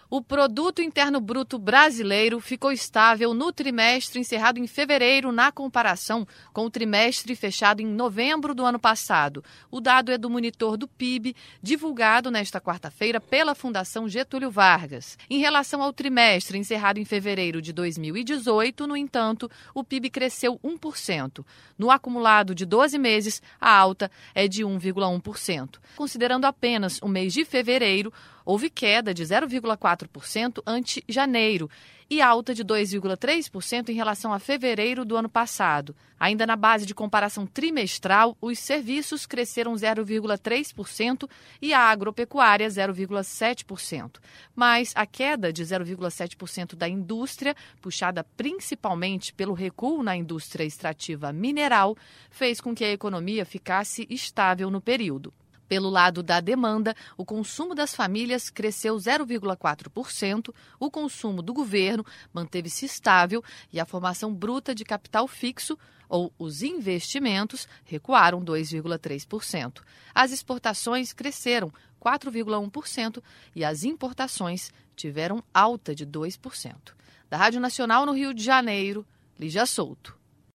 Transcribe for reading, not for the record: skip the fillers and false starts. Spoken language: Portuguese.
O Produto Interno Bruto brasileiro ficou estável no trimestre encerrado em fevereiro na comparação com o trimestre fechado em novembro do ano passado. O dado é do monitor do PIB, divulgado nesta quarta-feira pela Fundação Getúlio Vargas. Em relação ao trimestre encerrado em fevereiro de 2018, no entanto, o PIB cresceu 1%. No acumulado de 12 meses, a alta é de 1,1%. Considerando apenas o mês de fevereiro, houve queda de 0,4% ante janeiro e alta de 2,3% em relação a fevereiro do ano passado. Ainda na base de comparação trimestral, os serviços cresceram 0,3% e a agropecuária 0,7%. Mas a queda de 0,7% da indústria, puxada principalmente pelo recuo na indústria extrativa mineral, fez com que a economia ficasse estável no período. Pelo lado da demanda, o consumo das famílias cresceu 0,4%, o consumo do governo manteve-se estável e a formação bruta de capital fixo, ou os investimentos, recuaram 2,3%. As exportações cresceram 4,1% e as importações tiveram alta de 2%. Da Rádio Nacional no Rio de Janeiro, Lígia Souto.